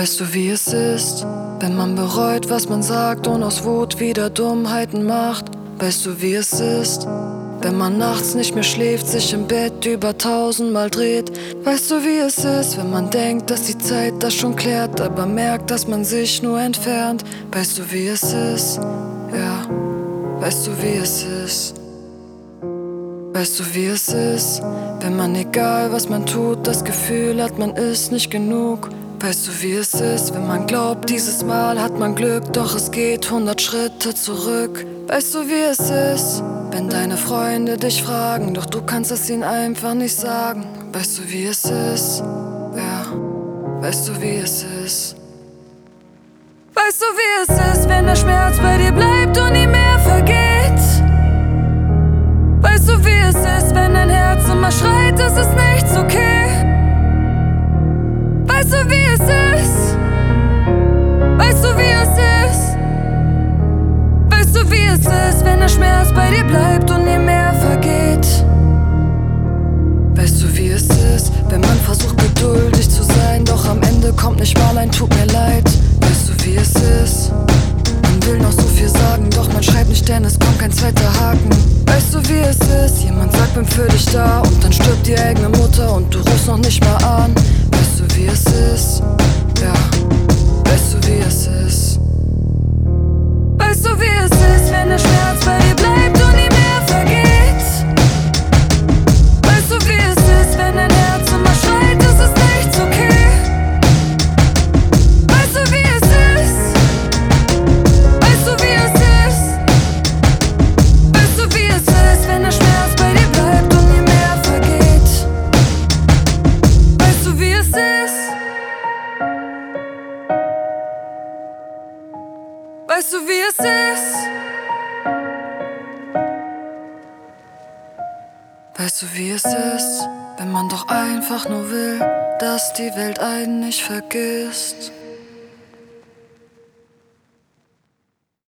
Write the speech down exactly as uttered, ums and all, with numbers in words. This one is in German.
Weißt du, wie es ist, wenn man bereut, was man sagt und aus Wut wieder Dummheiten macht? Weißt du, wie es ist, wenn man nachts nicht mehr schläft, sich im Bett über tausendmal dreht? Weißt du, wie es ist, wenn man denkt, dass die Zeit das schon klärt, aber merkt, dass man sich nur entfernt? Weißt du, wie es ist, ja, weißt du, wie es ist? Weißt du, wie es ist, wenn man, egal was man tut, das Gefühl hat, man ist nicht genug? Weißt du, wie es ist, wenn man glaubt, dieses Mal hat man Glück, doch es geht hundert Schritte zurück? Weißt du, wie es ist, wenn deine Freunde dich fragen, doch du kannst es ihnen einfach nicht sagen? Weißt du, wie es ist, ja, weißt du, wie es ist? Weißt du, wie es ist, wenn der Schmerz bei dir bleibt und nie mehr vergeht? Weißt du, wie es ist, wenn dein Herz immer schreit, es ist nichts okay? Weißt du, wie es ist? Weißt du, wie es ist? Weißt du, wie es ist, wenn der Schmerz bei dir bleibt und nie mehr vergeht? Weißt du, wie es ist, wenn man versucht geduldig zu sein, doch am Ende kommt nicht mal ein Tut mir leid? Weißt du, wie es ist? Man will noch so viel sagen, doch man schreibt nicht, denn es kommt kein zweiter Haken. Weißt du, wie es ist? Jemand sagt, bin für dich da und dann stirbt die eigene Mutter und du rufst noch nicht mal an. Weißt du, wie es ist? Ja, weißt du, wie es ist? Weißt du, wie es ist, wenn der Schmerz bei dir bleibt und nie mehr vergeht? Weißt du, wie es ist, wenn dein Herz immer schreit, es ist nichts okay? Weißt du, wie es ist? Weißt du, wie es ist? Weißt du, wie es ist, wenn der Schmerz bei dir bleibt und nie mehr vergeht? Weißt du, wie es ist? Weißt du, wie es ist? Weißt du, wie es ist, wenn man doch einfach nur will, dass die Welt einen nicht vergisst?